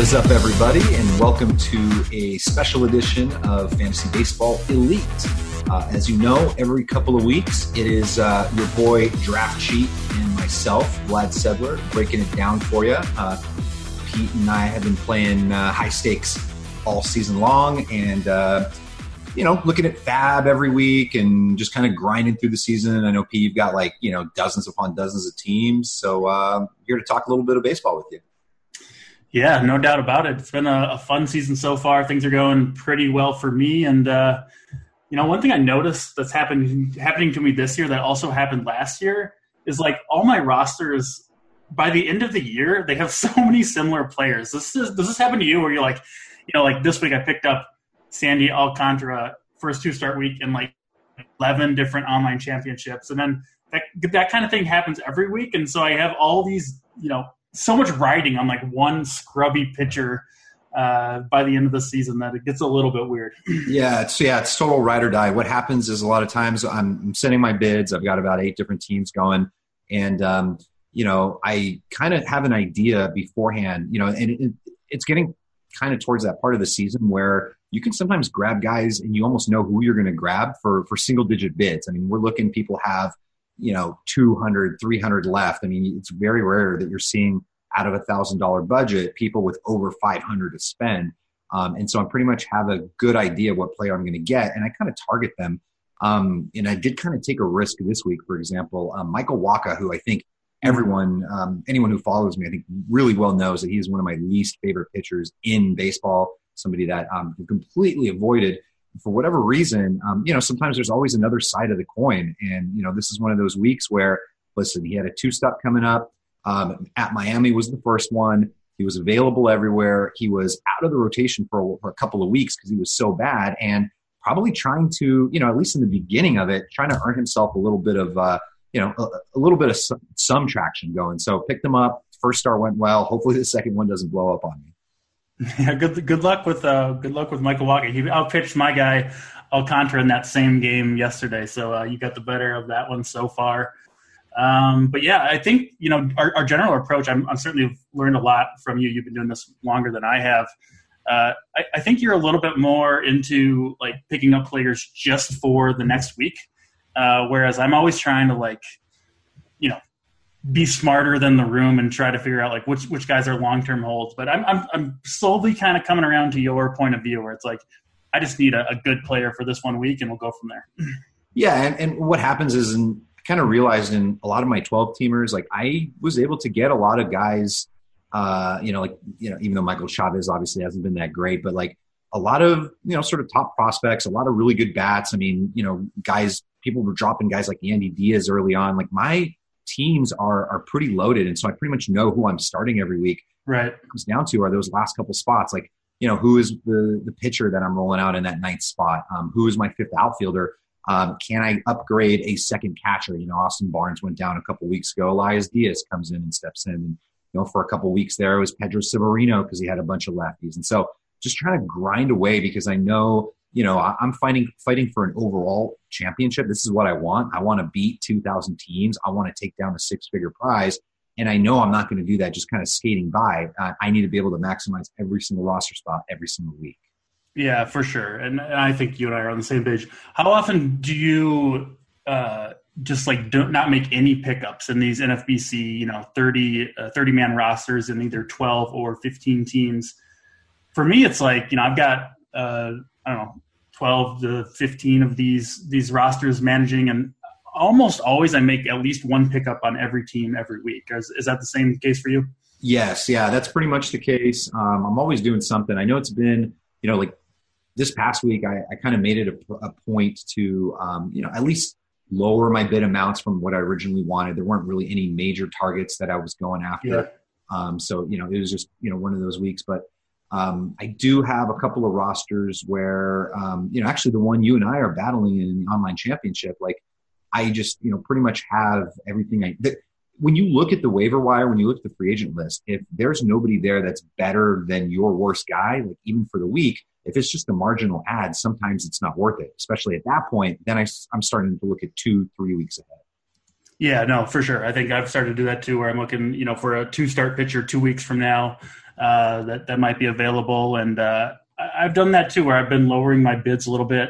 is up, everybody, and welcome to a special edition of Fantasy Baseball Elite. As you know, every couple of weeks, it is your boy Draft Cheat and myself, Vlad Sedler, breaking it down for you. Pete and I have been playing high stakes all season long, and looking at Fab every week and just kind of grinding through the season. I know, Pete, you've got dozens upon dozens of teams, so here to talk a little bit of baseball with you. Yeah, no doubt about it. It's been a fun season so far. Things are going pretty well for me. And, one thing I noticed that's happening to me this year that also happened last year is all my rosters, by the end of the year, they have so many similar players. Does this happen to you where you're this week I picked up Sandy Alcantara first two-start week in 11 different online championships. And then that kind of thing happens every week. And so I have all these, so much riding on one scrubby pitcher by the end of the season that it gets a little bit weird. It's total ride or die. What happens is a lot of times I'm sending my bids. I've got about 8 different teams going, and I kind of have an idea beforehand. And it's getting kind of towards that part of the season where you can sometimes grab guys and you almost know who you're going to grab for single digit bids. I mean, we're looking, people have 200, 300 left. I mean, it's very rare that you're seeing out of $1,000 budget, people with over 500 to spend. And so I pretty much have a good idea what player I'm going to get, and I kind of target them. And I did kind of take a risk this week, for example, Michael Wacha, who I think anyone who follows me, I think really well knows that he is one of my least favorite pitchers in baseball, somebody that completely avoided. For whatever reason, sometimes there's always another side of the coin. And, this is one of those weeks where, listen, he had a 2-step coming up. At Miami was the first one. He was available everywhere. He was out of the rotation for a couple of weeks because he was so bad, and probably trying to, at least in the beginning of it, trying to earn himself a little bit of, a little bit of some traction going. So picked him up. First start went well. Hopefully the second one doesn't blow up on me. Yeah, good luck with Michael Wacha. He outpitched my guy Alcantara in that same game yesterday, so you got the better of that one so far. But yeah, I think our general approach. I'm certainly learned a lot from you. You've been doing this longer than I have. I think you're a little bit more into picking up players just for the next week, whereas I'm always trying to be smarter than the room and try to figure out which guys are long-term holds. But I'm slowly kind of coming around to your point of view where it's I just need a good player for this 1 week and we'll go from there. Yeah. And what happens is, I kind of realized in a lot of my 12 teamers, I was able to get a lot of guys, even though Michael Chavez obviously hasn't been that great, but a lot of, sort of top prospects, a lot of really good bats. I mean, people were dropping guys like Yandy Diaz early on. My teams are pretty loaded, and so I pretty much know who I'm starting every week. Right. What it comes down to are those last couple spots. Who is the pitcher that I'm rolling out in that 9th spot? Who is my 5th outfielder? Can I upgrade a second catcher? Austin Barnes went down a couple weeks ago. Elias Diaz comes in and steps in. And, for a couple weeks there, it was Pedro Severino because he had a bunch of lefties. And so just trying to grind away because I know, I'm fighting for an overall championship. This is what I want. I want to beat 2,000 teams. I want to take down a 6-figure prize. And I know I'm not going to do that just kind of skating by. I need to be able to maximize every single roster spot every single week. Yeah, for sure. And I think you and I are on the same page. How often do you do not make any pickups in these NFBC, 30-man rosters in either 12 or 15 teams? For me, it's I've got, 12 to 15 of these rosters managing, and almost always I make at least one pickup on every team every week. Is that the same case for you? Yes. Yeah, that's pretty much the case. I'm always doing something. I know it's been, this past week, I kind of made it a point to, at least lower my bid amounts from what I originally wanted. There weren't really any major targets that I was going after. Yeah. So, it was just, one of those weeks. But I do have a couple of rosters where, actually the one you and I are battling in the online championship, I just, pretty much have everything when you look at the waiver wire, when you look at the free agent list, if there's nobody there that's better than your worst guy, even for the week, if it's just a marginal ad, sometimes it's not worth it, especially at that point. Then I'm starting to look at 2-3 weeks ahead. Yeah, no, for sure. I think I've started to do that too, where I'm looking, for a 2-start pitcher 2 weeks from now. that might be available. And I've done that too, where I've been lowering my bids a little bit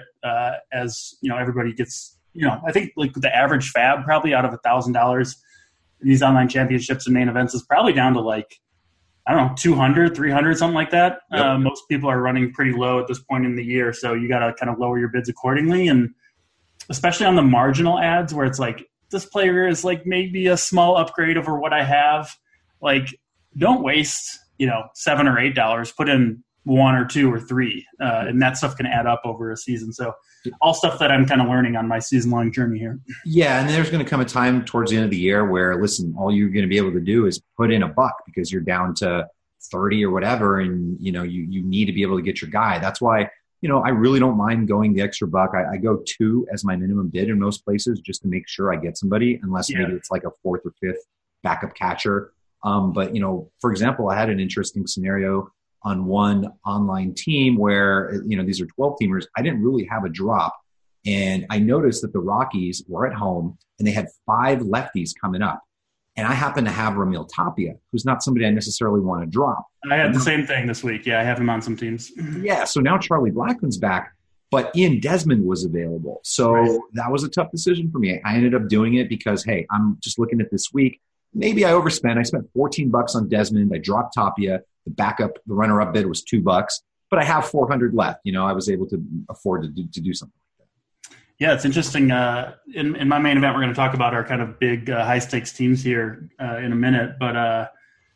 as everybody gets. I think like the average fab probably out of $1,000 in these online championships and main events is probably down to like, I don't know, 200, 300, something like that. Yep. Most people are running pretty low at this point in the year, so you got to kind of lower your bids accordingly. And especially on the marginal ads where it's like, this player is like maybe a small upgrade over what I have. Like, don't waste, $7 or $8. Put in $1 or $2 or $3, and that stuff can add up over a season. So all stuff that I'm kind of learning on my season-long journey here. Yeah, and there's going to come a time towards the end of the year where, listen, all you're going to be able to do is put in $1 because you're down to 30 or whatever, and you need to be able to get your guy. That's why I really don't mind going the extra $1. I go 2 as my minimum bid in most places just to make sure I get somebody, unless maybe it's like a 4th or 5th backup catcher. But for example, I had an interesting scenario on one online team where, these are 12 teamers. I didn't really have a drop. And I noticed that the Rockies were at home and they had 5 lefties coming up. And I happen to have Ramil Tapia, who's not somebody I necessarily want to drop. I had the same thing this week. Yeah, I have him on some teams. Yeah, so now Charlie Blackmon's back, but Ian Desmond was available. So That was a tough decision for me. I ended up doing it because, hey, I'm just looking at this week. Maybe I overspent. I spent $14 on Desmond. I dropped Tapia. The runner-up bid was $2, but I have 400 left. I was able to afford to do something like that. Yeah, it's interesting. In my main event, we're going to talk about our kind of big high-stakes teams here in a minute. But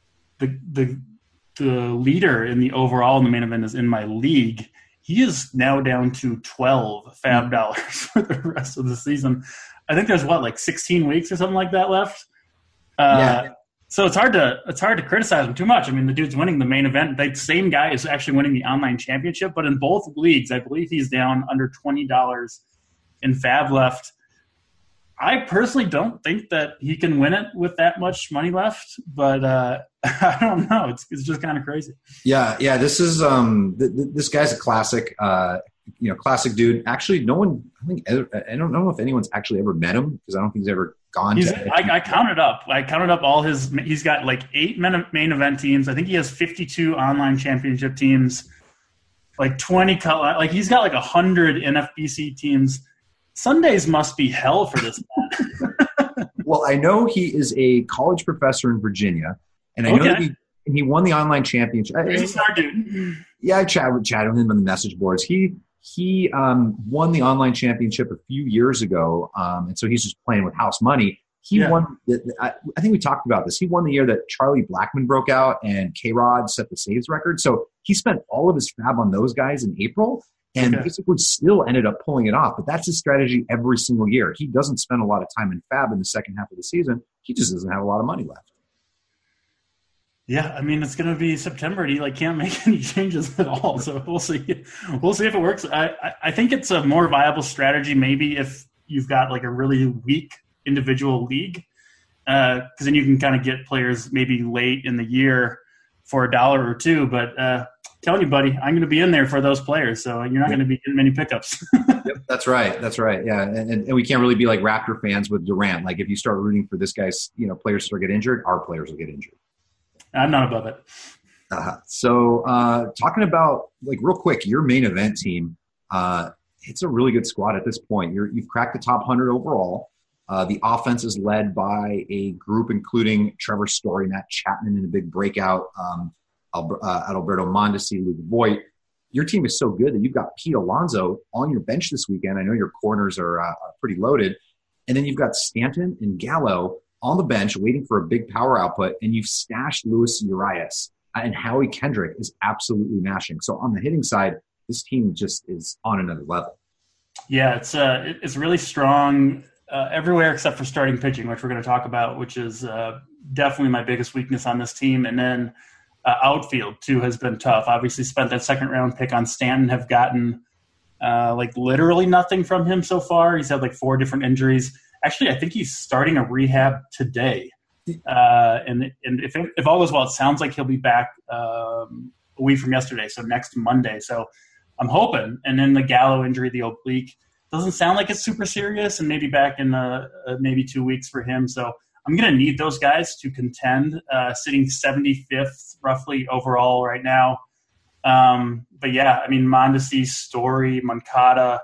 the leader in the overall in the main event is in my league. He is now down to 12 fab dollars for the rest of the season. I think there's 16 weeks or something like that left. Yeah. So it's hard to criticize him too much. I mean, the dude's winning the main event. The same guy is actually winning the online championship, but in both leagues, I believe he's down under $20 in fab left. I personally don't think that he can win it with that much money left, but I don't know. It's just kind of crazy. Yeah. This is this guy's a classic. Classic dude. Actually, I don't know if anyone's actually ever met him because I don't think he's ever gone. I counted up. I counted up all his. He's got like 8 main event teams. I think he has 52 online championship teams, like 20. Like he's got like 100 NFBC teams. Sundays must be hell for this man. Well, I know he is a college professor in Virginia, and I know that he won the online championship. He's a smart dude. Yeah, I chatted with him on the message boards. He won the online championship a few years ago, and so he's just playing with house money. He won. I think we talked about this. He won the year that Charlie Blackmon broke out and K-Rod set the saves record. So he spent all of his fab on those guys in April, and basically still ended up pulling it off. But that's his strategy every single year. He doesn't spend a lot of time in fab in the second half of the season. He just doesn't have a lot of money left. Yeah, I mean, it's going to be September, and he can't make any changes at all. So we'll see. We'll see if it works. I think it's a more viable strategy maybe if you've got like a really weak individual league, because then you can kind of get players maybe late in the year for $1 or $2. But telling you, buddy, I'm going to be in there for those players, so you're not going to be getting many pickups. Yep, that's right. Yeah, and we can't really be like Raptor fans with Durant. Like if you start rooting for this guy's, players start get injured, our players will get injured. I'm not above it. So talking about, like, real quick, your main event team, it's a really good squad at this point. You've cracked the top 100 overall. The offense is led by a group including Trevor Story, Matt Chapman in a big breakout, Adalberto Mondesi, Luke Voigt. Your team is so good that you've got Pete Alonso on your bench this weekend. I know your corners are pretty loaded. And then you've got Stanton and Gallo on the bench waiting for a big power output, and you've stashed Luis Urias, and Howie Kendrick is absolutely mashing. So on the hitting side, this team just is on another level. Yeah, it's really strong everywhere except for starting pitching, which we're going to talk about, which is definitely my biggest weakness on this team. And then outfield, too, has been tough. Obviously spent that second-round pick on Stanton, have gotten literally nothing from him so far. He's had 4 different injuries. Actually, I think he's starting a rehab today. And if all goes well, it sounds like he'll be back a week from yesterday, so next Monday. So I'm hoping. And then the Gallo injury, the oblique, doesn't sound like it's super serious, and maybe back in maybe 2 weeks for him. So I'm going to need those guys to contend, sitting 75th roughly overall right now. But yeah, I mean, Mondesi, Story, Moncada,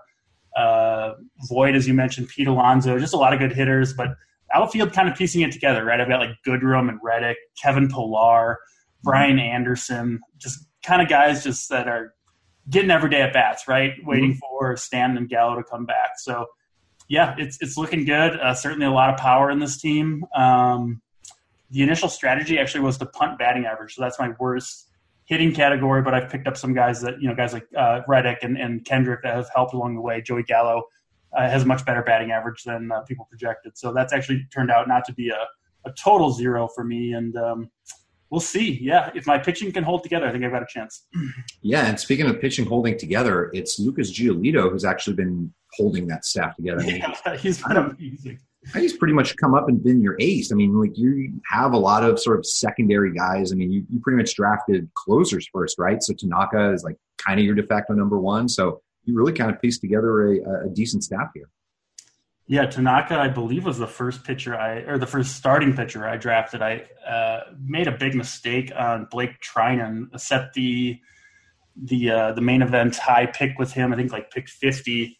Voit, as you mentioned, Pete Alonso, just a lot of good hitters, but outfield kind of piecing it together, right? I've got like Goodrum and Reddick, Kevin Pillar, Brian Anderson, just kind of guys just that are getting everyday at bats, right? Waiting for Stanton and Gallo to come back. So yeah, it's looking good. Certainly a lot of power in this team. The initial strategy actually was to punt batting average. So that's my worst hitting category, but I've picked up some guys that, guys like Reddick and Kendrick that have helped along the way. Joey Gallo has a much better batting average than people projected. So that's actually turned out not to be a total zero for me. And we'll see. Yeah, if my pitching can hold together, I think I've got a chance. Yeah, and speaking of pitching holding together, it's Lucas Giolito who's actually been holding that staff together. I mean, yeah, he's been amazing. He's pretty much come up and been your ace. I mean, like you have a lot of sort of secondary guys. I mean, you pretty much drafted closers first, right? So Tanaka is like kind of your de facto number one. So you really kind of pieced together a decent staff here. Yeah, Tanaka, I believe, was the first starting pitcher I drafted. I made a big mistake on Blake Trinan. Set the main event high pick with him. I think like pick 50.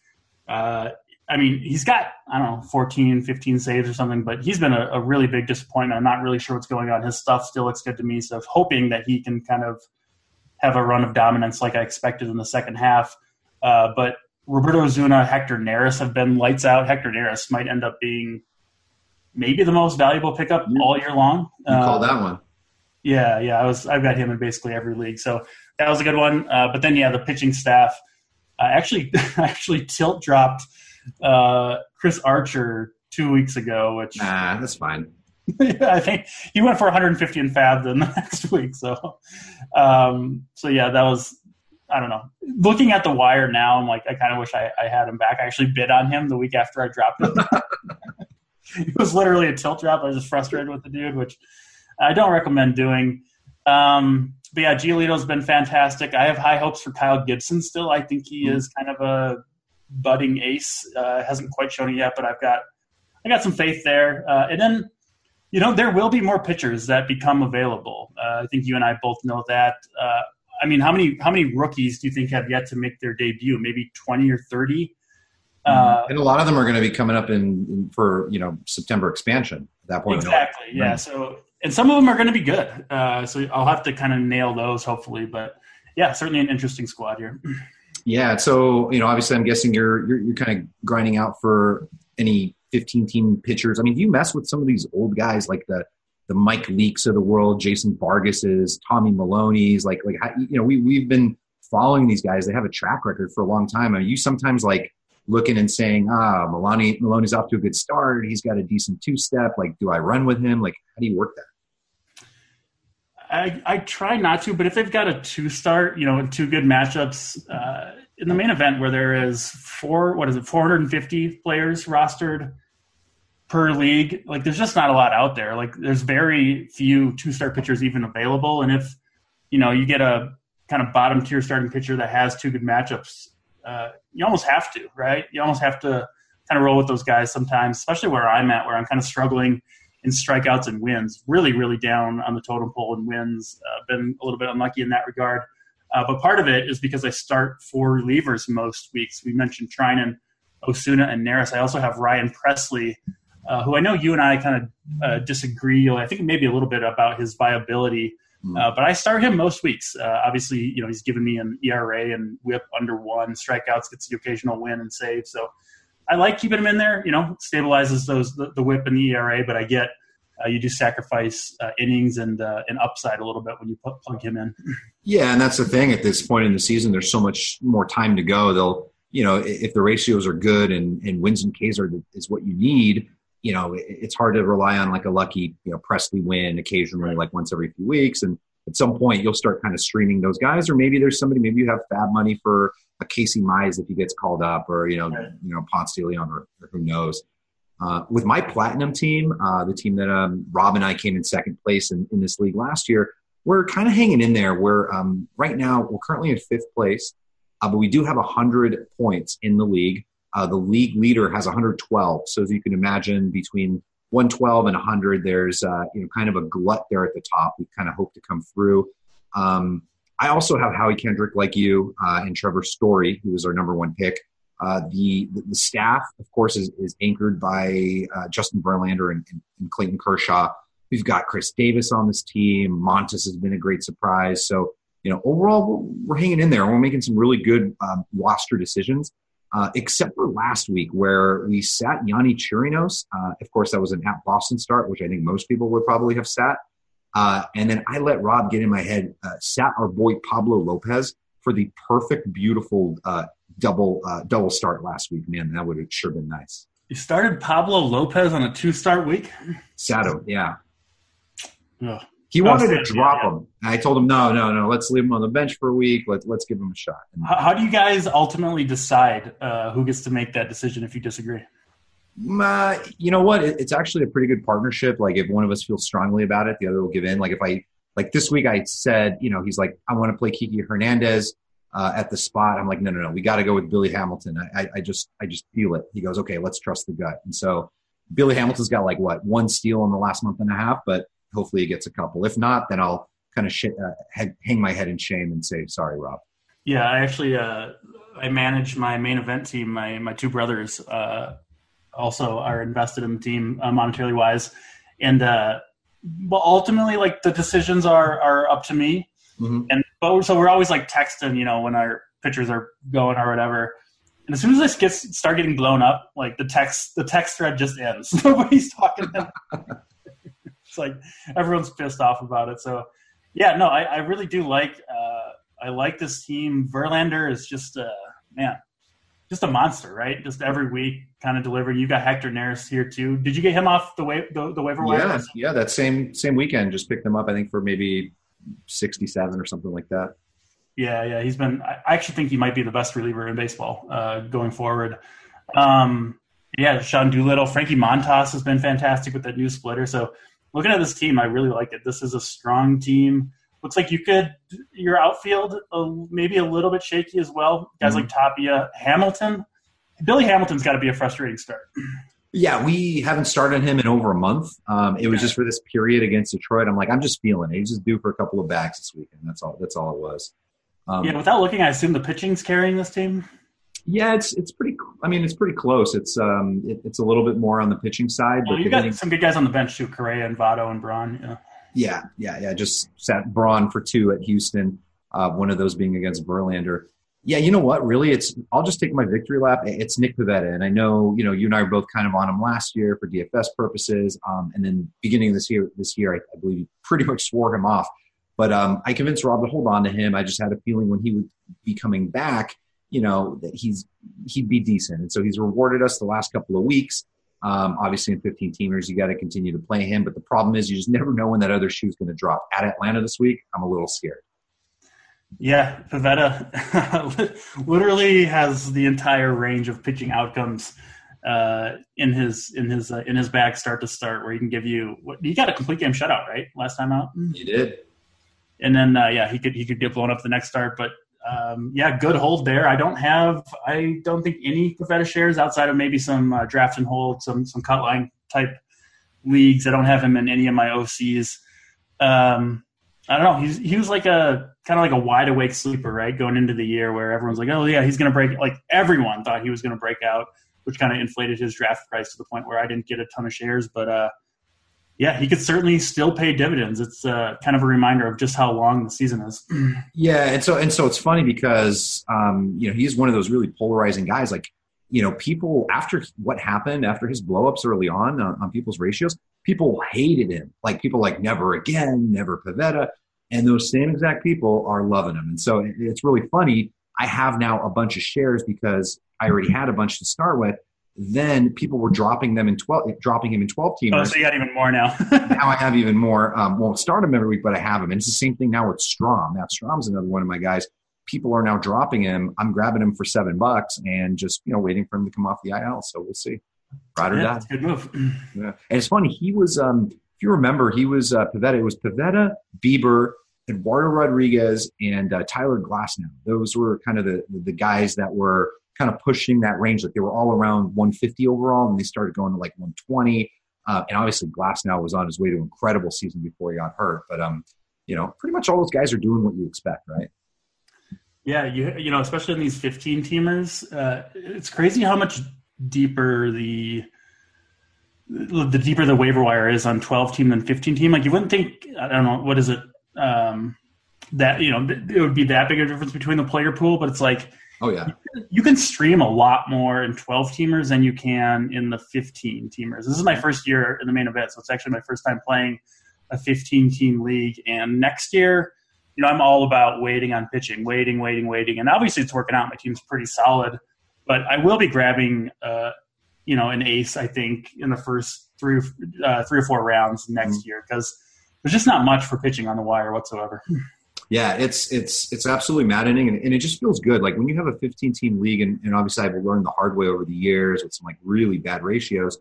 I mean, he's got, 14, 15 saves or something, but he's been a really big disappointment. I'm not really sure what's going on. His stuff still looks good to me, so hoping that he can kind of have a run of dominance like I expected in the second half. But Roberto Osuna, Hector Neris have been lights out. Hector Neris might end up being maybe the most valuable pickup all year long. You call that one. Yeah. I've got him in basically every league, so that was a good one. But then, the pitching staff. I actually tilt dropped Chris Archer 2 weeks ago, which that's fine. I think he went for 150 in FAB the next week. So yeah, that was, I don't know. Looking at the wire now, I'm like, I kind of wish I had him back. I actually bid on him the week after I dropped him. It was literally a tilt drop. I was just frustrated with the dude, which I don't recommend doing. But yeah, Giolito's been fantastic. I have high hopes for Kyle Gibson still. I think he is kind of a budding ace. Hasn't quite shown it yet, but I got some faith there. And then, there will be more pitchers that become available. I think you and I both know that. I mean, how many rookies do you think have yet to make their debut? Maybe 20 or 30? And a lot of them are going to be coming up for September expansion at that point. Exactly, yeah. Right. So, and some of them are going to be good. So I'll have to kind of nail those hopefully. But yeah, certainly an interesting squad here. Yeah. So obviously, I'm guessing you're kind of grinding out for any 15-team pitchers. I mean, do you mess with some of these old guys like the Mike Leakes of the world, Jason Vargas's, Tommy Maloney's? Like we've been following these guys. They have a track record for a long time. Are you sometimes like looking and saying, Maloney's off to a good start. He's got a decent two-step. Like, do I run with him? Like, how do you work that? I try not to, but if they've got a two-start, two good matchups in the main event where there is 450 players rostered per league, like there's just not a lot out there. Like there's very few two-star pitchers even available. And if, you get a kind of bottom tier starting pitcher that has two good matchups, you almost have to, right? You almost have to kind of roll with those guys sometimes, especially where I'm at, where I'm kind of struggling in strikeouts and wins, really, really down on the totem pole in wins. Been a little bit unlucky in that regard. But part of it is because I start 4 relievers most weeks. We mentioned Trinan, Osuna, and Neris. I also have Ryan Presley, who I know you and I kind of disagree. I think maybe a little bit about his viability. But I start him most weeks. Obviously, he's given me an ERA and whip under 1, strikeouts, gets the occasional win and save. So I like keeping him in there, stabilizes the whip and the ERA, but I get you do sacrifice innings and upside a little bit when you plug him in. Yeah, and that's the thing at this point in the season. There's so much more time to go. They'll, if the ratios are good and wins and Ks is what you need, it's hard to rely on like a lucky, Presley win occasionally, like once every few weeks. And at some point you'll start kind of streaming those guys, or maybe there's somebody, maybe you have fab money for a Casey Mize if he gets called up, or, Ponce de Leon, or who knows. With my platinum team, the team that Rob and I came in second place in this league last year, we're kind of hanging in there. We're right now, we're currently in 5th place, but we do have 100 points in the league. The league leader has 112. So as you can imagine, between 112 and 100. There's kind of a glut there at the top. We kind of hope to come through. I also have Howie Kendrick, like you, and Trevor Story, who was our number one pick. The staff, of course, is anchored by Justin Verlander and Clayton Kershaw. We've got Chris Davis on this team. Montes has been a great surprise. So, overall, we're hanging in there. We're making some really good roster decisions, except for last week where we sat Yanni Chirinos. Of course, that was an at Boston start, which I think most people would probably have sat. And then I let Rob get in my head, sat our boy Pablo Lopez for the perfect, beautiful double start last week. Man, that would have sure been nice. You started Pablo Lopez on a 2-start week? Sat him, yeah. Ugh. He wanted to drop him. And I told him, no, let's leave him on the bench for a week. Let's give him a shot. How do you guys ultimately decide who gets to make that decision if you disagree? You know what? It's actually a pretty good partnership. Like if one of us feels strongly about it, the other will give in. Like this week I said, he's like, I want to play Kiki Hernandez at the spot. I'm like, no. We got to go with Billy Hamilton. I just feel it. He goes, okay, let's trust the gut. And so Billy Hamilton's got one steal in the last month and a half, but hopefully he gets a couple. If not, then I'll kind of hang my head in shame and say, sorry, Rob. Yeah, I actually I manage my main event team. My two brothers also are invested in the team monetarily wise, and ultimately the decisions are up to me. Mm-hmm. So we're always texting, when our pitchers are going or whatever. And as soon as I start getting blown up, the text thread just ends. Nobody's talking. It's like everyone's pissed off about it. So yeah, no, I really do I like this team. Verlander is just a monster, right? Just every week kind of delivering. You got Hector Neris here too. Did you get him off the waiver wire? Yeah, that same weekend. Just picked him up, I think, for maybe 67 or something like that. Yeah. He's been. I actually think he might be the best reliever in baseball going forward. Sean Doolittle, Frankie Montas has been fantastic with that new splitter. So looking at this team, I really like it. This is a strong team. Looks like your outfield maybe a little bit shaky as well. Guys like Tapia, Hamilton. Billy Hamilton's got to be a frustrating start. Yeah, we haven't started him in over a month. It was just for this period against Detroit. I'm like, I'm just feeling it. He's just due for a couple of bags this weekend. That's all it was. Without looking, I assume the pitching's carrying this team. Yeah, it's pretty. I mean, it's pretty close. It's a little bit more on the pitching side. Well, you got some good guys on the bench too, Correa and Votto and Braun. Yeah. Just sat Braun for 2 at Houston. One of those being against Verlander. Yeah, you know what? Really, I'll just take my victory lap. It's Nick Pivetta, and I know you and I were both kind of on him last year for DFS purposes, and then beginning of this year, I believe he pretty much swore him off. But I convinced Rob to hold on to him. I just had a feeling when he would be coming back, that he'd be decent, and so he's rewarded us the last couple of weeks. Obviously, in 15-teamers, you got to continue to play him, but the problem is you just never know when that other shoe's going to drop. At Atlanta this week, I'm a little scared. Yeah, Pivetta literally has the entire range of pitching outcomes in his bag, start to start, where he can give you. He got a complete game shutout, right? Last time out, he did. And then he could get blown up the next start, but good hold there. I don't think any Pivetta shares outside of maybe some draft and hold, some cut line type leagues. I don't have him in any of my OCs. I don't know. He was like a kind of like a wide awake sleeper, right? Going into the year where everyone's like, oh yeah, he's going to break. Like everyone thought he was going to break out, which kind of inflated his draft price to the point where I didn't get a ton of shares. But he could certainly still pay dividends. It's kind of a reminder of just how long the season is. Yeah, and so it's funny because he's one of those really polarizing guys. Like people after what happened after his blowups early on people's ratios. People hated him. Like people like never again, never Pivetta. And those same exact people are loving him. And so it's really funny. I have now a bunch of shares because I already had a bunch to start with. Then people were dropping him in 12 teamers. Oh, so you got even more now. Now I have even more. Won't start him every week, but I have him. And it's the same thing now with Strom. Now Strom's another one of my guys. People are now dropping him. I'm grabbing him for $7 and just, waiting for him to come off the IL. So we'll see. Ride or die. That's a good move. Yeah. And it's funny. He was, if you remember, he was Pivetta. It was Pivetta, Bieber, Eduardo Rodriguez, and Tyler Glasnow. Those were kind of the guys that were kind of pushing that range. Like they were all around 150 overall, and they started going to like 120. And obviously Glasnow was on his way to an incredible season before he got hurt. But, pretty much all those guys are doing what you expect, right? Yeah, you know, especially in these 15-teamers, it's crazy how much deeper the deeper the waiver wire is on 12-team than 15-team. Like you wouldn't think, I don't know, what is it? That, you know, it would be that big a difference between the player pool, but it's like, oh yeah, you can stream a lot more in 12-teamers than you can in the 15-teamers. This is my first year in the main event, so it's actually my first time playing a 15-team league. And next year, you know, I'm all about waiting on pitching, waiting. And obviously it's working out. My team's pretty solid, but I will be grabbing, an ace, I think, in the first three or four rounds next year, because there's just not much for pitching on the wire whatsoever. Yeah, it's absolutely maddening, and it just feels good. Like when you have a 15-team league, and obviously I've learned the hard way over the years with some like really bad ratios,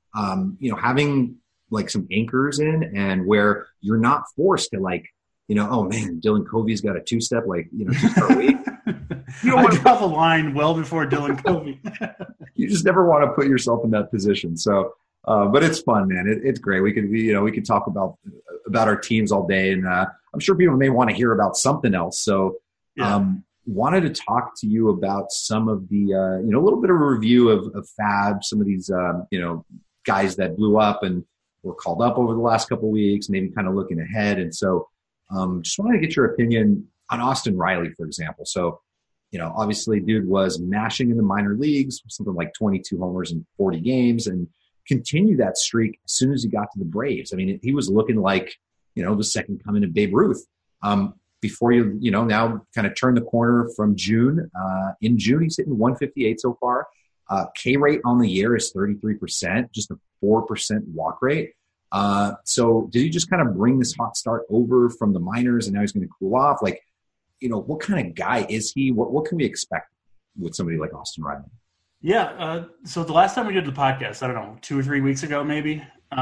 having like some anchors in, and where you're not forced to like, oh man, Dylan Covey's got a two-step, like, two-start week. I draw the line well before Dylan Covey. You just never want to put yourself in that position. So, but it's fun, man. It's great. We could talk about our teams all day, and I'm sure people may want to hear about something else. So, wanted to talk to you about some of the, a little bit of a review of Fab, some of these, guys that blew up and were called up over the last couple of weeks, maybe kind of looking ahead. And so, just wanted to get your opinion on Austin Riley, for example. So, obviously dude was mashing in the minor leagues, something like 22 homers in 40 games, and continue that streak as soon as he got to the Braves. I mean, he was looking like, the second coming of Babe Ruth. Before now kind of turn the corner from June. In June, he's hitting 158 so far. K rate on the year is 33%, just a 4% walk rate. So did he just kind of bring this hot start over from the minors, and now he's going to cool off? Like, what kind of guy is he? What can we expect with somebody like Austin Riley? Yeah. So the last time we did the podcast, I don't know, 2 or 3 weeks ago, maybe,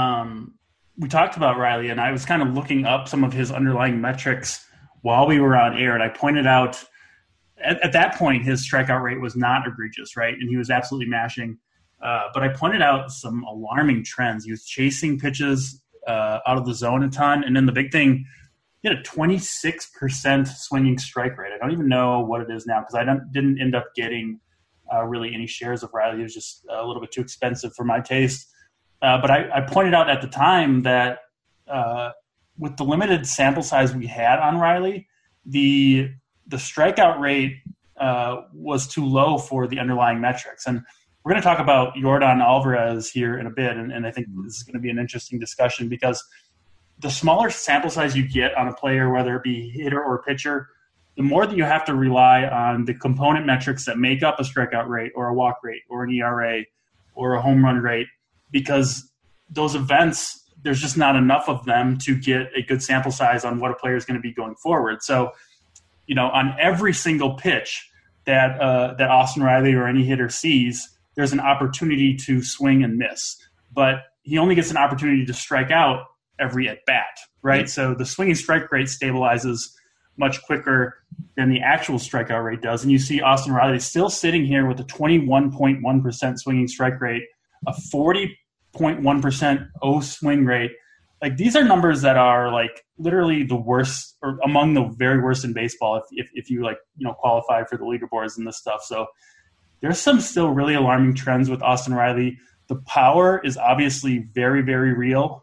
we talked about Riley, and I was kind of looking up some of his underlying metrics while we were on air. And I pointed out at that point, his strikeout rate was not egregious, right? And he was absolutely mashing. But I pointed out some alarming trends. He was chasing pitches out of the zone a ton. And then the big thing, he had a 26% swinging strike rate. I don't even know what it is now, because I didn't end up getting really any shares of Riley. He was just a little bit too expensive for my taste. But I pointed out at the time that with the limited sample size we had on Riley, the strikeout rate was too low for the underlying metrics. And we're going to talk about Yordan Alvarez here in a bit, and I think this is going to be an interesting discussion, because the smaller sample size you get on a player, whether it be hitter or pitcher, the more that you have to rely on the component metrics that make up a strikeout rate or a walk rate or an ERA or a home run rate, because those events, there's just not enough of them to get a good sample size on what a player is going to be going forward. So, on every single pitch that Austin Riley or any hitter sees, there's an opportunity to swing and miss. But he only gets an opportunity to strike out every at-bat, right? So the swinging strike rate stabilizes much quicker than the actual strikeout rate does. And you see Austin Riley still sitting here with a 21.1% swinging strike rate, a 40.1% O swing rate. Like, these are numbers that are like literally the worst, or among the very worst in baseball if you qualify for the leaderboards and this stuff. So there's some still really alarming trends with Austin Riley. The power is obviously very, very real.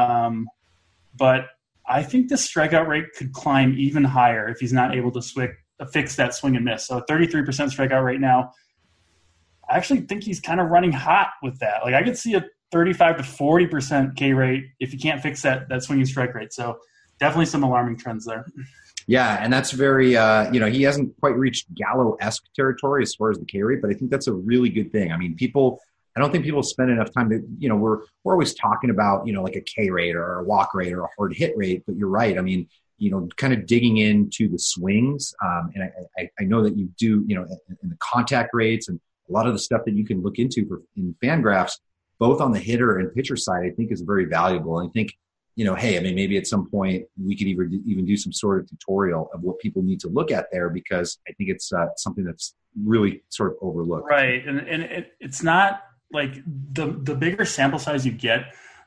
But I think the strikeout rate could climb even higher if he's not able to fix that swing and miss. So 33% strikeout rate now. I actually think he's kind of running hot with that. Like, I could see a 35 to 40% K rate if you can't fix that swinging strike rate. So definitely some alarming trends there. Yeah, and that's very, he hasn't quite reached Gallo-esque territory as far as the K rate, but I think that's a really good thing. I mean, I don't think people spend enough time to, we're always talking about, like a K rate or a walk rate or a hard hit rate, but you're right. I mean, kind of digging into the swings. And I know that you do, in the contact rates and a lot of the stuff that you can look into in FanGraphs, both on the hitter and pitcher side, I think is very valuable. And I think, maybe at some point we could even do some sort of tutorial of what people need to look at there, because I think it's something that's really sort of overlooked. Right. And it's not like the bigger sample size you get,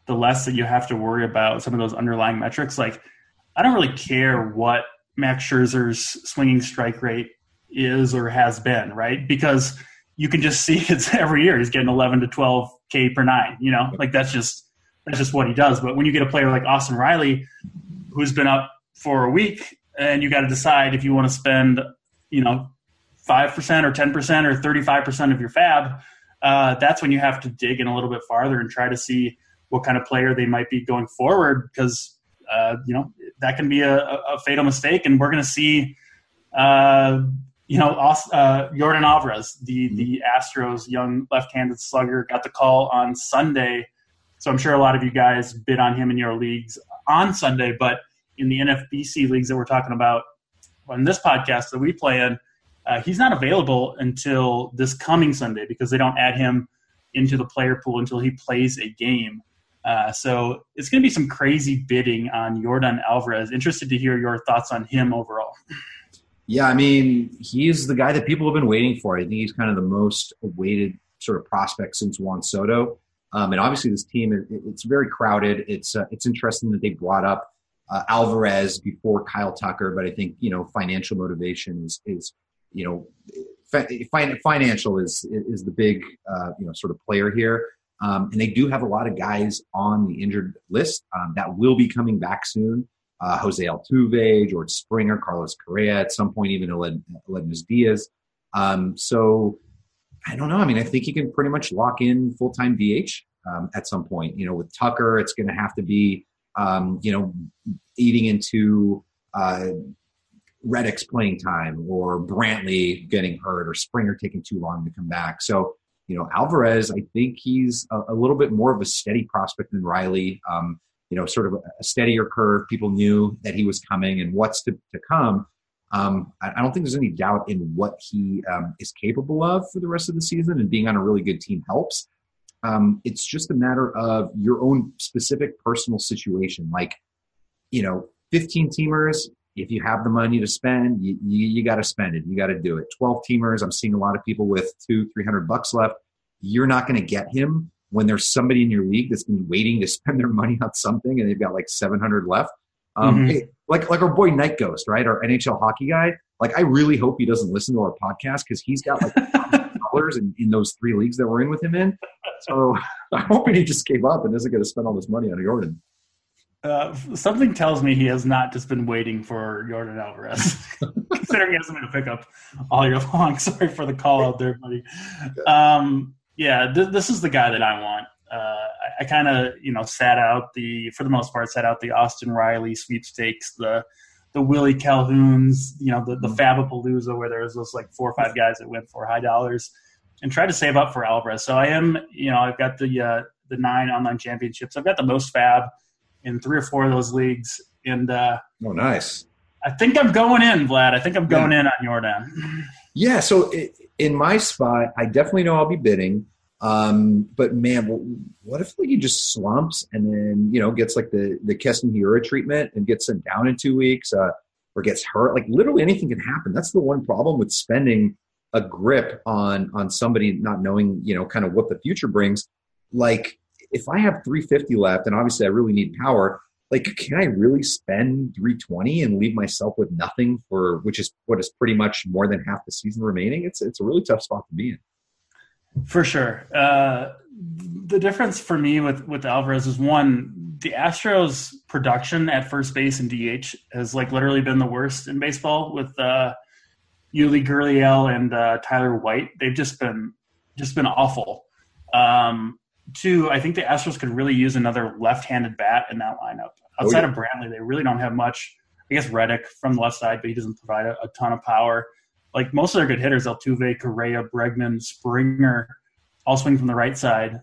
the less that you have to worry about some of those underlying metrics. Like, I don't really care what Max Scherzer's swinging strike rate is or has been, right? Because you can just see it's every year he's getting 11 to 12 K per nine, like that's just what he does. But when you get a player like Austin Riley, who's been up for a week, and you got to decide if you want to spend, 5% or 10% or 35% of your fab, that's when you have to dig in a little bit farther and try to see what kind of player they might be going forward, because that can be a fatal mistake. And we're going to see, Yordan Alvarez, the Astros young left-handed slugger, got the call on Sunday. So I'm sure a lot of you guys bid on him in your leagues on Sunday, but in the NFBC leagues that we're talking about on this podcast that we play in, he's not available until this coming Sunday because they don't add him into the player pool until he plays a game. So it's going to be some crazy bidding on Yordan Alvarez. Interested to hear your thoughts on him overall. Yeah, I mean, he's the guy that people have been waiting for. I think he's kind of the most awaited sort of prospect since Juan Soto. And obviously this team, it's very crowded. It's interesting that they brought up Alvarez before Kyle Tucker, but I think, financial motivation is financial is the big, sort of player here. And they do have a lot of guys on the injured list that will be coming back soon. Jose Altuve, George Springer, Carlos Correa, at some point even Aledmus Diaz. So I don't know. I mean, I think he can pretty much lock in full-time DH at some point. With Tucker, it's going to have to be, eating into Reddick's playing time or Brantley getting hurt or Springer taking too long to come back. So, Alvarez, I think he's a little bit more of a steady prospect than Riley. Sort of a steadier curve. People knew that he was coming and what's to come. I don't think there's any doubt in what he is capable of for the rest of the season, and being on a really good team helps. It's just a matter of your own specific personal situation. Like, 15 teamers, if you have the money to spend, you got to spend it. You got to do it. 12 teamers, I'm seeing a lot of people with $200-$300 left. You're not going to get him when there's somebody in your league that's been waiting to spend their money on something and they've got like 700 left. Like our boy Night Ghost, right? Our NHL hockey guy. Like, I really hope he doesn't listen to our podcast because he's got like $1,000 in those 3 leagues that we're in with him in. So I'm hoping he just gave up and isn't going to spend all this money on Yordan. Something tells me he has not just been waiting for Yordan Alvarez, considering he hasn't been a pickup all year long. Sorry for the call out there, buddy. This is the guy that I want. I kind of, for the most part, sat out the Austin Riley sweepstakes, the Willie Calhouns, the Fabapalooza, where there was those like 4 or 5 guys that went for high dollars, and tried to save up for Alvarez. So I am, I've got the 9 online championships. I've got the most fab in 3 or 4 of those leagues. And oh, nice. I think I'm going in, Vlad. I think I'm going in on Yordan. Yeah, so in my spot, I definitely know I'll be bidding. But man, what if he just slumps and then, gets like the Keston Hiura treatment and gets sent down in 2 weeks, or gets hurt? Like, literally anything can happen. That's the one problem with spending a grip on somebody not knowing, kind of what the future brings. Like, if I have 350 left and obviously I really need power, like, can I really spend 320 and leave myself with nothing which is what is pretty much more than half the season remaining? It's a really tough spot to be in. For sure. The difference for me with Alvarez is, one, the Astros' production at first base and DH has like literally been the worst in baseball with Yuli Gurriel and Tyler White. They've just been awful. 2, I think the Astros could really use another left-handed bat in that lineup. Outside of Brantley, they really don't have much. I guess Reddick from the left side, but he doesn't provide a ton of power. Like, most of their good hitters, Altuve, Correa, Bregman, Springer, all swing from the right side.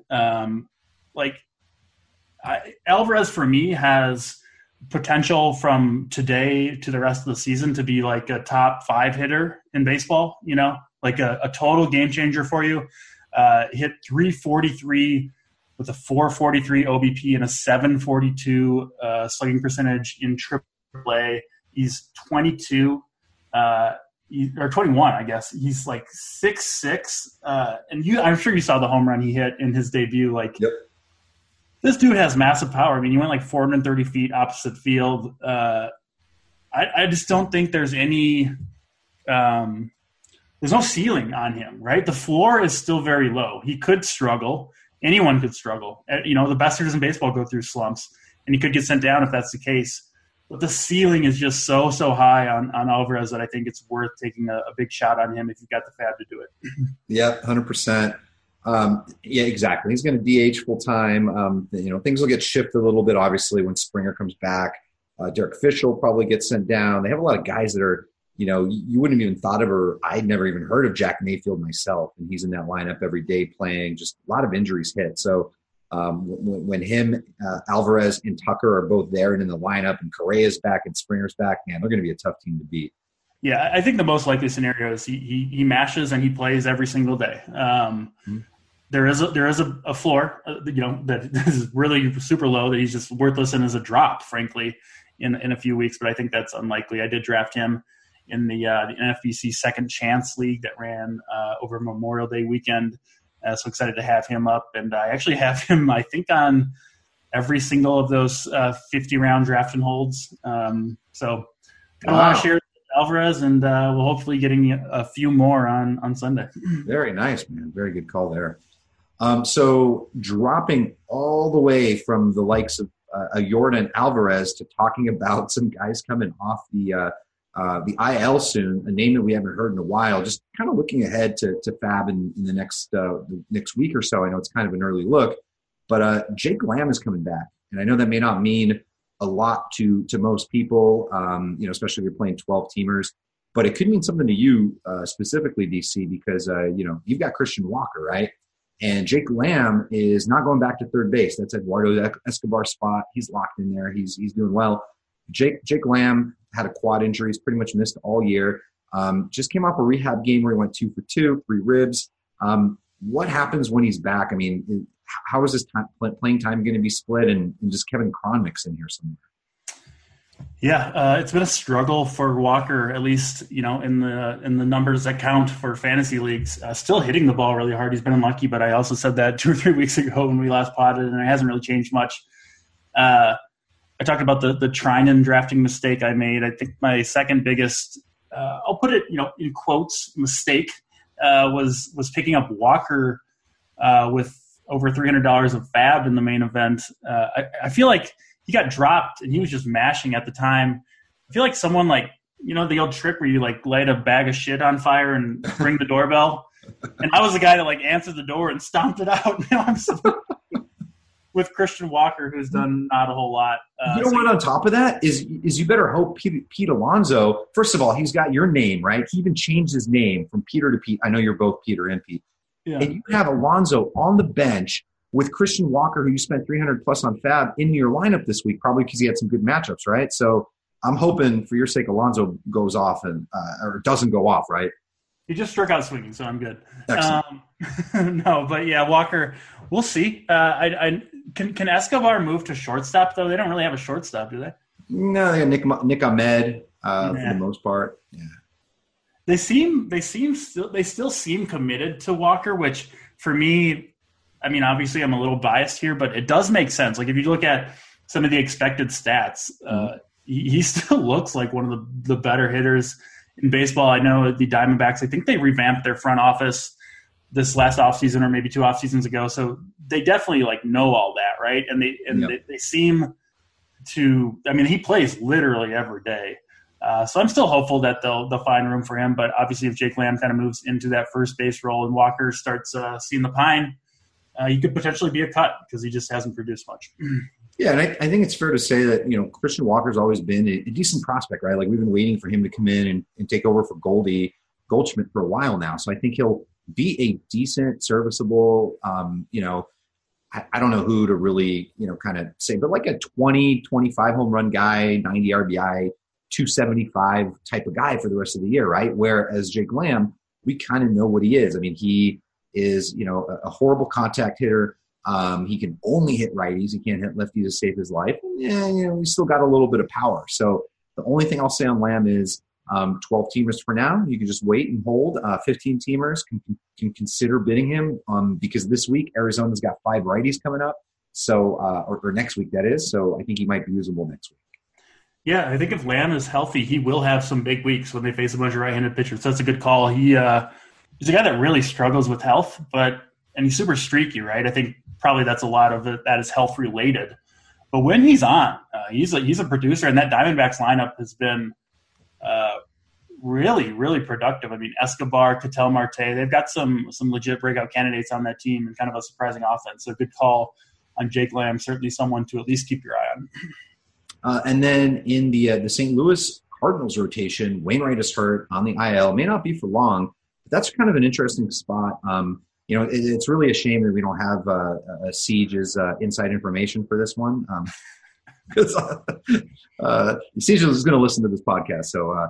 Alvarez, for me, has potential from today to the rest of the season to be like a top 5 hitter in baseball, like a total game changer for you. Hit 343 with a 443 OBP and a 742 slugging percentage in AAA. He's 22 or 21, I guess. He's like 6'6", and I'm sure you saw the home run he hit in his debut. Like, yep. This dude has massive power. I mean, he went like 430 feet opposite field. I just don't think there's any there's no ceiling on him, right? The floor is still very low. He could struggle. Anyone could struggle. The best hitters in baseball go through slumps, and he could get sent down if that's the case. But the ceiling is just so high on Alvarez that I think it's worth taking a big shot on him if you've got the fab to do it. Yeah, 100%. Yeah, exactly. He's going to DH full time. Things will get shifted a little bit, obviously, when Springer comes back. Derek Fisher will probably get sent down. They have a lot of guys that are, you wouldn't have even thought of, or I'd never even heard of Jack Mayfield myself. And he's in that lineup every day playing. Just a lot of injuries hit. So when him, Alvarez, and Tucker are both there and in the lineup, and Correa's back and Springer's back, man, they're going to be a tough team to beat. Yeah, I think the most likely scenario is he mashes and he plays every single day. There is a floor, that is really super low, that he's just worthless and is a drop, frankly, in a few weeks. But I think that's unlikely. I did draft him in the NFBC Second Chance League that ran over Memorial Day weekend. So excited to have him up, and I actually have him, I think, on every single of those 50-round draft and holds. So I want to share Alvarez, and we'll hopefully getting a few more on Sunday. Very nice, man. Very good call there. So dropping all the way from the likes of Yordan Alvarez to talking about some guys coming off the IL soon, a name that we haven't heard in a while, just kind of looking ahead to Fab in the next week or so. I know it's kind of an early look, but Jake Lamb is coming back. And I know that may not mean a lot to most people, especially if you're playing 12-teamers, but it could mean something to you specifically, DC, because, you've got Christian Walker, right? And Jake Lamb is not going back to third base. That's Eduardo Escobar's spot. He's locked in there. He's doing well. Jake Lamb had a quad injury. He's pretty much missed all year. Just came off a rehab game where he went 2 for 2, 3 ribs. What happens when he's back? I mean, how is his playing time going to be split? And just Kevin Cron mix in here somewhere? Yeah, it's been a struggle for Walker, at least, in the numbers that count for fantasy leagues. Still hitting the ball really hard. He's been unlucky, but I also said that 2 or 3 weeks ago when we last potted, and it hasn't really changed much. I talked about the Trinan drafting mistake I made. I think my second biggest, I'll put it, in quotes, mistake was picking up Walker with over $300 of fab in the main event. I feel like he got dropped and he was just mashing at the time. I feel like someone the old trick where you light a bag of shit on fire and ring the doorbell. And I was the guy that answered the door and stomped it out. I'm with Christian Walker, who's done not a whole lot. What on top of that is you better hope Pete Alonso, first of all, he's got your name, right? He even changed his name from Peter to Pete. I know you're both Peter and Pete. Yeah. And you have Alonso on the bench with Christian Walker, who you spent $300 plus on fab, in your lineup this week, probably because he had some good matchups, right? So I'm hoping, for your sake, Alonso goes off or doesn't go off, right? He just struck out swinging, so I'm good. No, but yeah, Walker, we'll see. Can Escobar move to shortstop, though? They don't really have a shortstop, do they? No, they got Nick Ahmed for the most part. Yeah. They still seem committed to Walker, which for me, I mean, obviously I'm a little biased here, but it does make sense. If you look at some of the expected stats, he still looks like one of the better hitters in baseball. I know the Diamondbacks, I think they revamped their front office this last offseason or maybe 2 off seasons ago. So they definitely know all that, right? And they seem to, I mean, he plays literally every day. So I'm still hopeful that they'll find room for him. But obviously if Jake Lamb kind of moves into that first base role and Walker starts seeing the pine, he could potentially be a cut because he just hasn't produced much. Yeah, and I think it's fair to say that, Christian Walker's always been a decent prospect, right? We've been waiting for him to come in and take over for Goldschmidt for a while now. So I think he'll be a decent, serviceable, I don't know who to really, kind of say, but a 20, 25 home run guy, 90 RBI, 275 type of guy for the rest of the year, right? Whereas Jake Lamb, we kind of know what he is. I mean, he is, a horrible contact hitter. He can only hit righties. He can't hit lefties to save his life. Yeah, he's still got a little bit of power. So the only thing I'll say on Lamb is 12-teamers for now. You can just wait and hold. 15-teamers can consider bidding him because this week Arizona's got 5 righties coming up. So, or next week, that is. So I think he might be usable next week. Yeah, I think if Lamb is healthy, he will have some big weeks when they face a bunch of right-handed pitchers. So that's a good call. He's a guy that really struggles with health, and he's super streaky, right? I think probably that's a lot of it that is health related. But when he's on, he's a producer, and that Diamondbacks lineup has been really, really productive. I mean, Escobar, Ketel Marte, they've got some legit breakout candidates on that team and kind of a surprising offense. So good call on Jake Lamb, certainly someone to at least keep your eye on. And then in the St. Louis Cardinals rotation, Wainwright is hurt on the IL. May not be for long, but that's kind of an interesting spot. It's really a shame that we don't have Siege's inside information for this one. Because Siege is going to listen to this podcast. So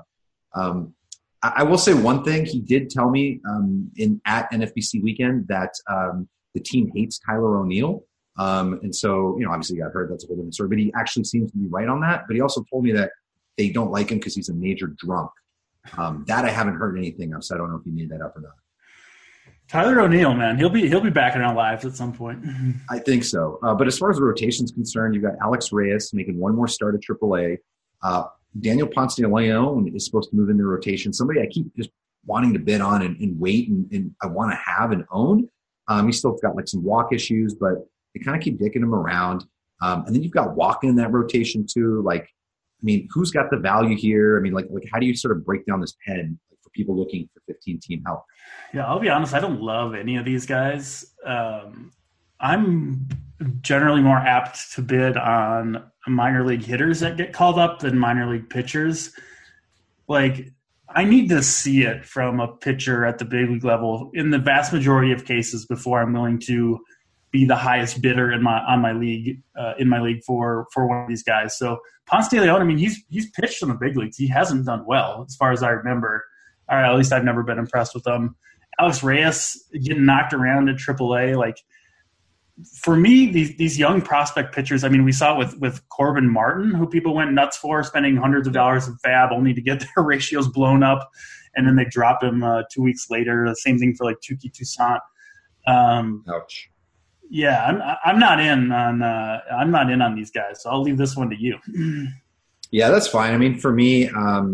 I will say one thing. He did tell me at NFBC weekend that the team hates Tyler O'Neill. And so, obviously he got hurt. That's a whole different story. But he actually seems to be right on that. But he also told me that they don't like him because he's a major drunk. That I haven't heard anything of, so I don't know if he made that up or not. Tyler O'Neill, man, he'll be back in our lives at some point. I think so. But as far as the rotation's concerned, you've got Alex Reyes making one more start at AAA. Daniel Ponce de Leon is supposed to move in the rotation. Somebody I keep just wanting to bid on and wait and I want to have and own. He's still got like some walk issues, but they kind of keep dicking him around. And then you've got Walken in that rotation too. Like, I mean, who's got the value here? I mean, like how do you sort of break down this pen for people looking for 15-team help? Yeah, I'll be honest. I don't love any of these guys. I'm generally more apt to bid on minor league hitters that get called up than minor league pitchers. Like, I need to see it from a pitcher at the big league level in the vast majority of cases before I'm willing to be the highest bidder in my league for one of these guys. So Ponce de Leon, I mean, he's pitched in the big leagues. He hasn't done well as far as I remember. Or at least I've never been impressed with him. Alex Reyes getting knocked around at AAA. Like, for me, these young prospect pitchers, I mean, we saw it with Corbin Martin, who people went nuts for, spending hundreds of dollars of fab only to get their ratios blown up, and then they drop him 2 weeks later. The same thing for like Touki Toussaint. Ouch. Yeah, I'm not in on these guys, so I'll leave this one to you. Yeah, that's fine. I mean, for me,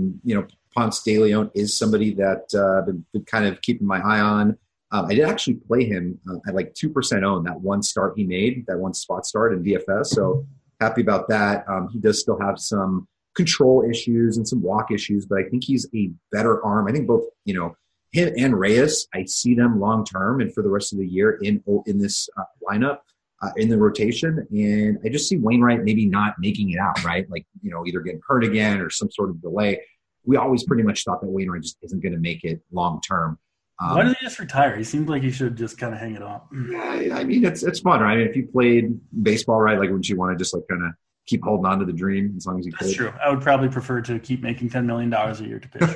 Ponce de Leon is somebody that I've been kind of keeping my eye on. I did actually play him at like 2% own that one start he made, that one spot start in DFS. So happy about that. He does still have some control issues and some walk issues, but I think he's a better arm. I think both, him and Reyes, I see them long term and for the rest of the year in this lineup, in the rotation. And I just see Wainwright maybe not making it out, right? Like, either getting hurt again or some sort of delay. We always pretty much thought that Wainwright just isn't going to make it long term. Why did he just retire? He seemed like he should just kind of hang it up. Yeah, I mean, it's fun, right? I mean, if you played baseball, right, like wouldn't you want to just like kind of keep holding on to the dream as long as you could? That's true. I would probably prefer to keep making $10 million a year to pitch.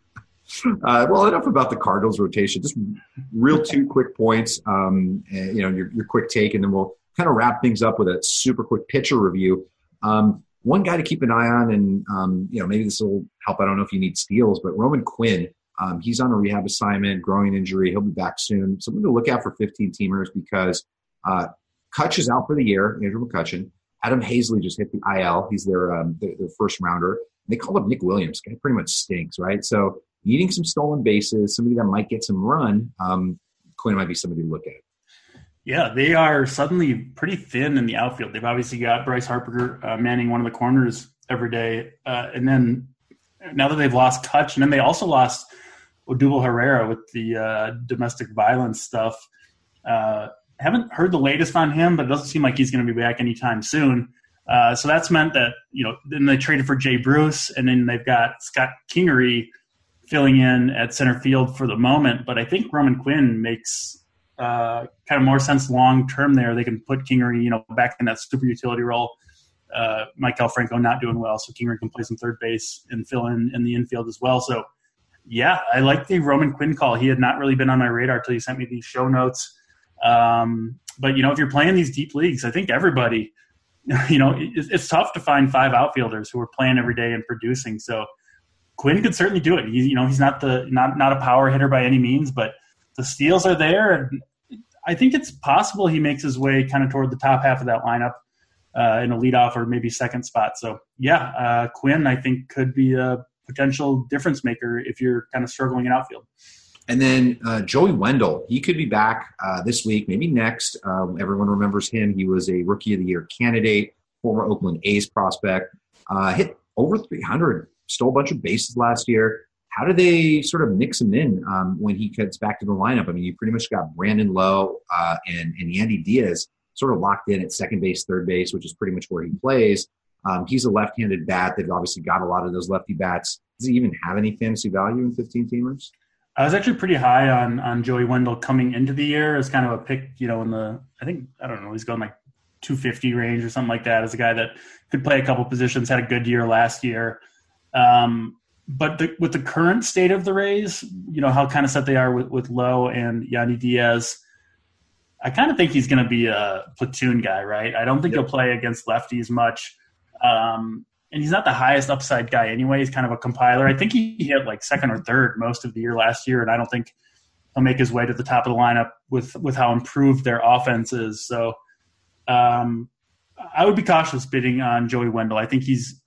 Right? Well, enough about the Cardinals rotation. Just real 2 quick points, and, your quick take, and then we'll kind of wrap things up with a super quick pitcher review. One guy to keep an eye on, and maybe this will help. I don't know if you need steals, but Roman Quinn. He's on a rehab assignment, growing injury. He'll be back soon. Something to look out for 15-teamers because Kutch is out for the year, Andrew McCutchen. Adam Hazley just hit the IL. He's their first rounder. And they called up Nick Williams. Guy pretty much stinks, right? So needing some stolen bases, somebody that might get some run, Quinn might be somebody to look at. Yeah, they are suddenly pretty thin in the outfield. They've obviously got Bryce Harper manning one of the corners every day. And then now that they've lost Kutch, and then they also lost Odubel Herrera with the domestic violence stuff. Haven't heard the latest on him, but it doesn't seem like he's going to be back anytime soon. So that's meant that, then they traded for Jay Bruce, and then they've got Scott Kingery filling in at center field for the moment. But I think Roman Quinn makes kind of more sense long-term there. They can put Kingery, back in that super utility role. Maikel Franco not doing well, so Kingery can play some third base and fill in the infield as well. So, yeah, I like the Roman Quinn call. He had not really been on my radar until you sent me these show notes. But, if you're playing these deep leagues, I think everybody, it's tough to find 5 outfielders who are playing every day and producing. So Quinn could certainly do it. He's not a power hitter by any means, but the steals are there. And I think it's possible he makes his way kind of toward the top half of that lineup in a leadoff or maybe second spot. So, Quinn, I think, could be a potential difference maker if you're kind of struggling in outfield. And then Joey Wendell, he could be back this week, maybe next. Everyone remembers him. He was a Rookie of the Year candidate, former Oakland A's prospect, hit over 300, stole a bunch of bases last year. How do they sort of mix him in when he gets back to the lineup? I mean, you pretty much got Brandon Lowe and Yandy Diaz sort of locked in at second base, third base, which is pretty much where he plays. He's a left-handed bat. They've obviously got a lot of those lefty bats. Does he even have any fantasy value in 15-teamers? I was actually pretty high on Joey Wendell coming into the year as kind of a pick, in the, he's going like 250 range or something like that, as a guy that could play a couple positions, had a good year last year. But with the current state of the Rays, how kind of set they are with Lowe and Yandy Diaz, I kind of think he's going to be a platoon guy, right? I don't think he'll play against lefties much. And he's not the highest upside guy anyway. He's kind of a compiler. I think he hit like second or third most of the year last year, and I don't think he'll make his way to the top of the lineup with how improved their offense is. So I would be cautious bidding on Joey Wendell. I think he's,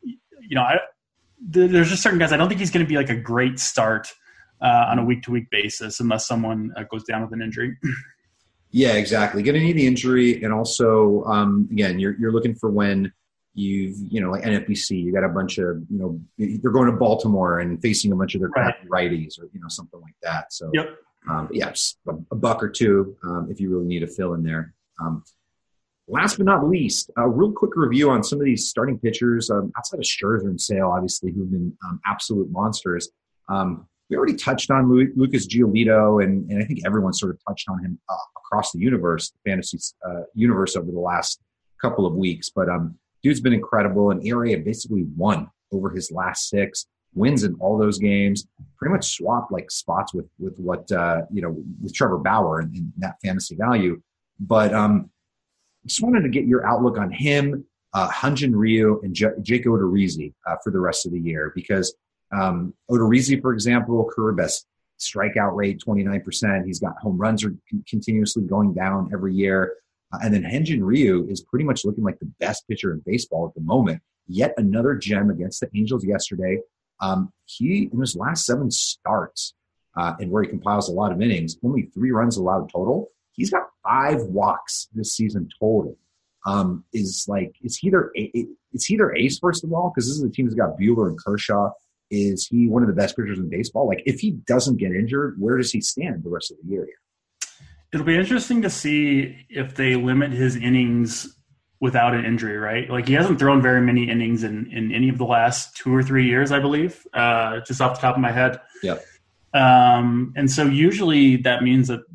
there's just certain guys. I don't think he's going to be like a great start on a week-to-week basis unless someone goes down with an injury. Yeah, exactly. Going to need the injury, and also, again, you're looking for when you've, like NFBC, you got a bunch of, they're going to Baltimore and facing a bunch of their crappy righties or, something like that. So, just a buck or two if you really need a fill in there. Last but not least, a real quick review on some of these starting pitchers outside of Scherzer and Sale, obviously, who've been absolute monsters. We already touched on Lucas Giolito, and I think everyone sort of touched on him across the universe, the fantasy universe over the last couple of weeks. But dude's been incredible. An ERA of basically 1 over his last 6, wins in all those games, pretty much swapped like spots with what, with Trevor Bauer and that fantasy value. But just wanted to get your outlook on him, Hyun-Jin Ryu, and Jake Odorizzi for the rest of the year. Because Odorizzi, for example, career best strikeout rate, 29%. He's got home runs are continuously going down every year. And then Hyun-Jin Ryu is pretty much looking like the best pitcher in baseball at the moment. Yet another gem against the Angels yesterday. He, in his last 7 starts, and where he compiles a lot of innings, only 3 runs allowed total. He's got 5 walks this season total. Is he their ace, first of all? Because this is a team that's got Buehler and Kershaw. Is he one of the best pitchers in baseball? Like, if he doesn't get injured, where does he stand the rest of the year here? It'll be interesting to see if they limit his innings without an injury, right? Like, he hasn't thrown very many innings in any of the last 2 or 3 years, I believe, just off the top of my head. Yep. And so usually that means that,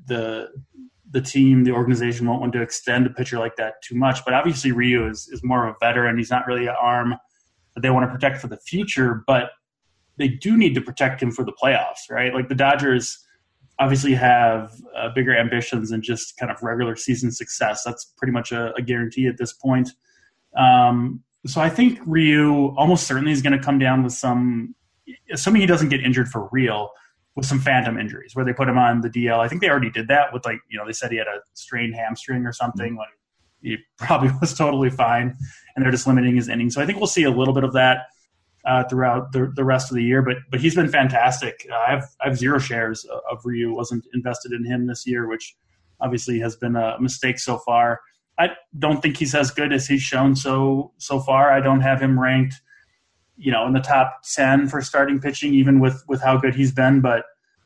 the team, the organization won't want to extend a pitcher like that too much. But obviously Ryu is more of a veteran. He's not really an arm that they want to protect for the future, but they do need to protect him for the playoffs, right? Like, the Dodgers obviously have bigger ambitions than just kind of regular season success. That's pretty much a guarantee at this point. So I think Ryu almost certainly is going to come down with some, assuming he doesn't get injured for real, with some phantom injuries where they put him on the DL. I think they already did that with, they said he had a strained hamstring or something when he probably was totally fine, and they're just limiting his innings. So I think we'll see a little bit of that throughout the rest of the year, but he's been fantastic. I have 0 shares of Ryu. Wasn't invested in him this year, which obviously has been a mistake so far. I don't think he's as good as he's shown so far. I don't have him ranked, in the top 10 for starting pitching, even with how good he's been. But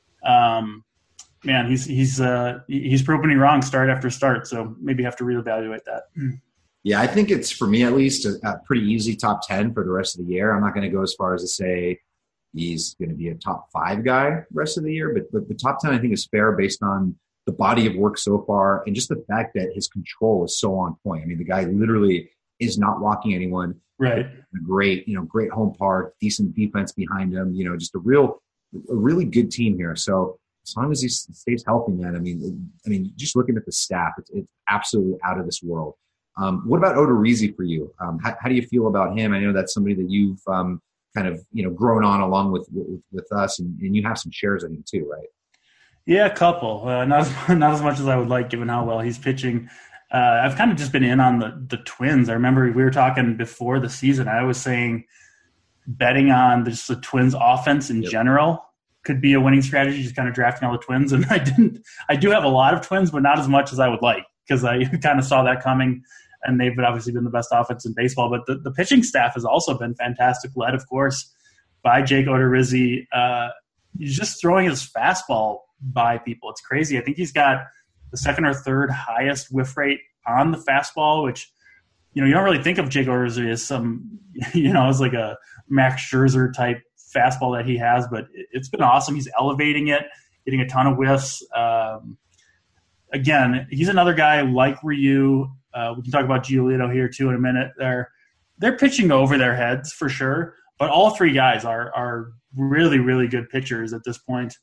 man, he's proving me wrong start after start. So maybe have to reevaluate that. Yeah, I think it's, for me at least, a pretty easy top 10 for the rest of the year. I'm not going to go as far as to say he's going to be a top 5 guy the rest of the year, but the top 10 I think is fair based on the body of work so far and just the fact that his control is so on point. I mean, the guy literally is not walking anyone. Right. Great home park, decent defense behind him, just a really good team here. So as long as he stays healthy, man, I mean, just looking at the staff, it's absolutely out of this world. What about Odorizzi for you? How do you feel about him? I know that's somebody that you've kind of grown on along with us, and you have some shares in him too, right? Yeah, a couple. Not as much as I would like, given how well he's pitching. I've kind of just been in on the Twins. I remember we were talking before the season. I was saying betting on just the Twins offense in general could be a winning strategy, just kind of drafting all the Twins. And I do have a lot of Twins, but not as much as I would like, because I kind of saw that coming, and they've obviously been the best offense in baseball. But the pitching staff has also been fantastic, led, of course, by Jake Odorizzi. He's just throwing his fastball by people. It's crazy. I think he's got the second or third highest whiff rate on the fastball, which, you don't really think of Jake Odorizzi as some, as like a Max Scherzer type fastball that he has, but it's been awesome. He's elevating it, getting a ton of whiffs. Again, he's another guy like Ryu. We can talk about Giolito here too in a minute. They're pitching over their heads for sure, but all three guys are really, really good pitchers at this point.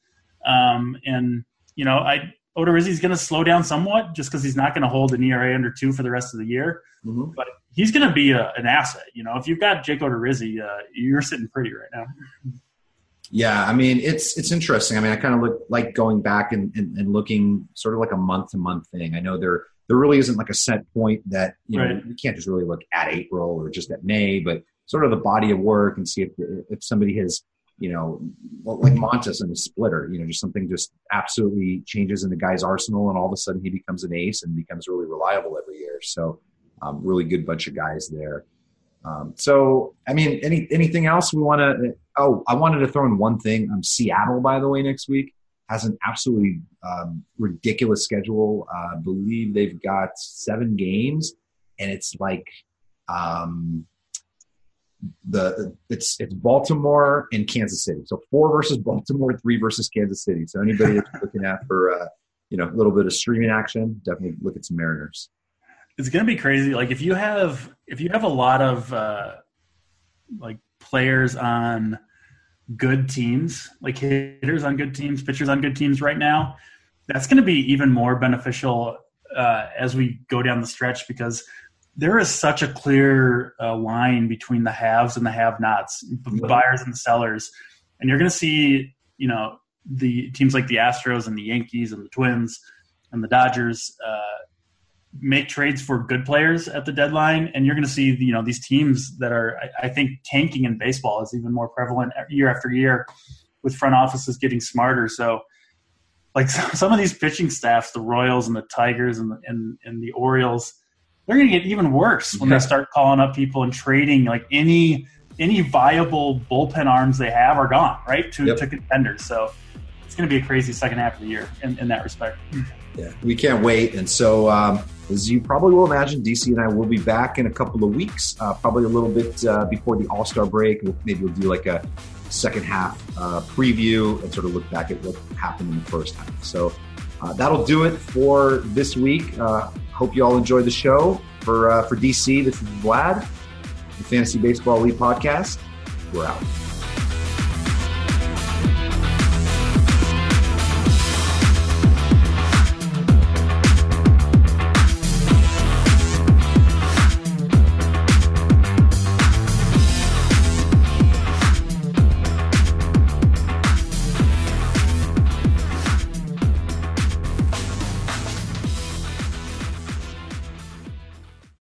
Odorizzi's going to slow down somewhat just because he's not going to hold an ERA under 2 for the rest of the year. Mm-hmm. But he's going to be an asset. If you've got Jake Odorizzi, you're sitting pretty right now. Yeah, I mean, it's interesting. I mean, I kind of like going back and looking sort of like a month-to-month thing. I know there really isn't like a set point that, you can't just really look at April or just at May, but sort of the body of work and see if somebody has, like Montas in the splitter, just something just absolutely changes in the guy's arsenal, and all of a sudden he becomes an ace and becomes really reliable every year. So really good bunch of guys there. So, I mean, anything else we want to – I wanted to throw in one thing. Seattle, by the way, next week has an absolutely ridiculous schedule. I believe they've got 7 games, and it's like it's Baltimore and Kansas City. So 4 versus Baltimore, 3 versus Kansas City. So anybody that's looking at for a little bit of streaming action, definitely look at some Mariners. It's going to be crazy. Like if you have a lot of like players on good teams, like hitters on good teams, pitchers on good teams right now, that's going to be even more beneficial as we go down the stretch, because there is such a clear line between the haves and the have-nots, the buyers and the sellers. And you're going to see, the teams like the Astros and the Yankees and the Twins and the Dodgers make trades for good players at the deadline. And you're going to see, these teams that are, I think, tanking in baseball is even more prevalent year after year, with front offices getting smarter. So, like some of these pitching staffs, the Royals and the Tigers and the Orioles, they're going to get even worse when they start calling up people and trading. Like any viable bullpen arms they have are gone, right, to contenders. So it's going to be a crazy second half of the year in that respect. Yeah, we can't wait. And so as you probably will imagine, DC and I will be back in a couple of weeks, probably a little bit before the All-Star break. Maybe we'll do like a second half preview and sort of look back at what happened in the first half. So that'll do it for this week. Hope you all enjoyed the show. For DC, this is Vlad, the Fantasy Baseball Elite Podcast. We're out.